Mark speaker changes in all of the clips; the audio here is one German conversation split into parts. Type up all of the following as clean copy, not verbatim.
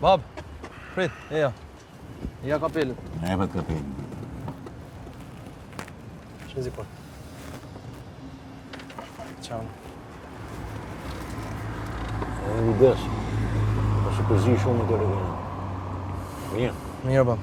Speaker 1: Bob, Fred, e a capelă.
Speaker 2: Hai, văd capelă.
Speaker 1: Ce zic, Ciao.
Speaker 2: Evident. Posso pedir și omul de răgână. Bine?
Speaker 1: Merhaba.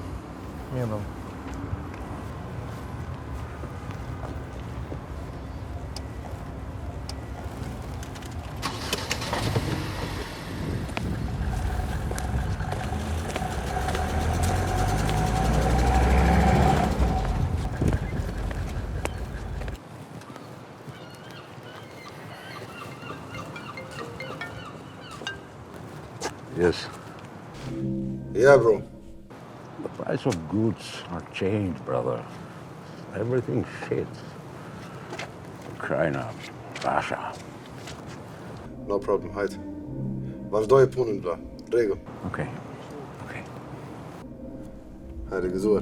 Speaker 2: Yes.
Speaker 3: Yeah, bro.
Speaker 2: The price of goods are changed, brother. Everything shit. Ukraine, Russia.
Speaker 3: No problem, hajde. Vazhdoj e punën, bla. Rego.
Speaker 2: Okay.
Speaker 3: Hajde, gëzuar.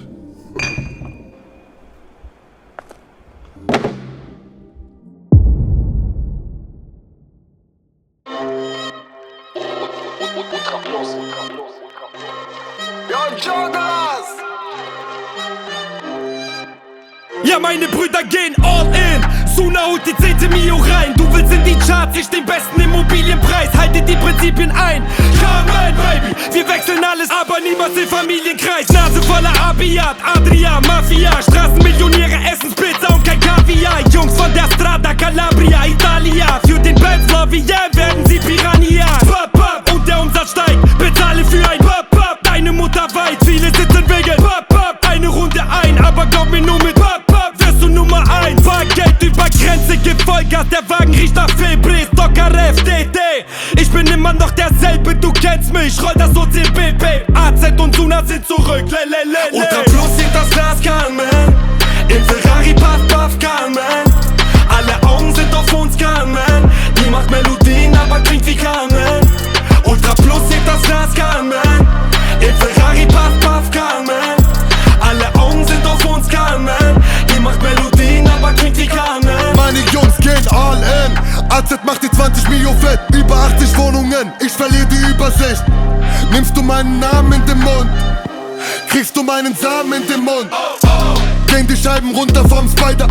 Speaker 4: Ja, meine Brüder gehen all in. Suna holt die 10. Mio rein. Du willst in die Charts, ich den besten Immobilienpreis. Halte die Prinzipien ein. Come on, Baby. Wir wechseln alles, aber niemals den Familienkreis. Nase voller Abiat, Adria, Mafia. Straßenmillionäre essen Pizza und kein Kaviar. Jungs von der Strada, Calabria, Italia. Für den Benz Lavien werden sie Piranhas. Pop, pop, und der Umsatz steigt. Bezahle für ein Pop, pop. Deine Mutter weit, viele sitzen wegen Pop, pop. Eine Runde ein, aber glaub mir nur mit Pop, pop. Wirst du Nummer 1. Fahrgeld über Grenze, gib Vollgas. Der Wagen riecht nach Febris, Dockerev, DD. Ich bin immer noch derselbe, du kennst mich. Roll das OCBB. AZ und Suna sind zurück. Ultra Plus sieht das Glas, Carmen. Im Ferrari, Puff, Puff, Carmen. Alle Augen sind auf uns, Carmen. Die macht Melodien, aber klingt wie Carmen. Ultra Plus sieht das Glas, Carmen. Im Ferrari, Puff, Puff, Carmen. Alle Augen sind auf uns, Carmen. Die macht Melodien, aber klingt wie Carmen.
Speaker 5: Meine Jungs gehen all in. AZ macht die 20 Mio fett. Über 80 Wohnungen, ich verliere die Übersicht. Nimmst du meinen Namen in den Mund, kriegst du meinen Samen in den Mund. Gehen die Scheiben runter vom Spider.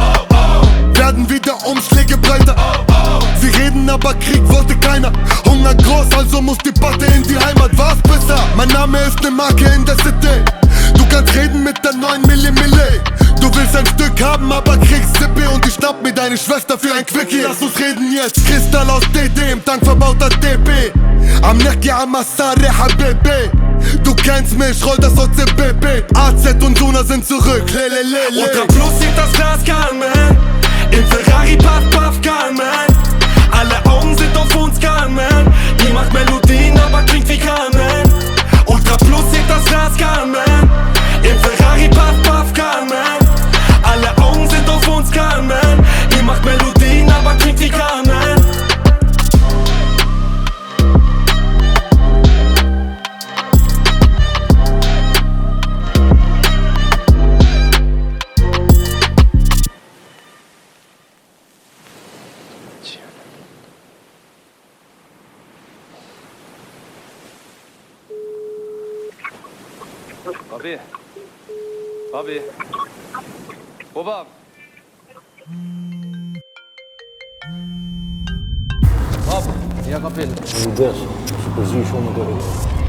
Speaker 5: Werden wieder Umschläge breiter. Sie reden, aber Krieg wollte keiner. Hunger groß, also muss die Patte in die Heimat. Was besser? Mein Name ist ne Marke in der City. Du kannst reden mit der 9 Millimille. Du willst ein Stück haben, aber kriegst Zippe. Und ich schnapp mir deine Schwester für ein Quickie. Lass uns reden jetzt. Kristall aus DD, im Tank verbauter DB. Am Necki Amassare Habibi. Du kennst mich, roll das OCBB. AZ und Suna sind zurück.
Speaker 4: Ultra Plus sieht das Glas, Carmen. Im Ferrari, Puff, Puff, Carmen. Alle Augen sind auf uns, Carmen. Die macht Melodien, aber klingt wie Carmen. Ultra Plus sieht das Glas, Carmen. Im Ferrari, Puff, Puff, Carmen. Alle Augen sind auf uns, Carmen. Die macht Melodien, aber klingt wie Carmen.
Speaker 1: Bobby. Bob. Bob, e a capelă.
Speaker 2: Evident. Posso pedir și omul de răgână.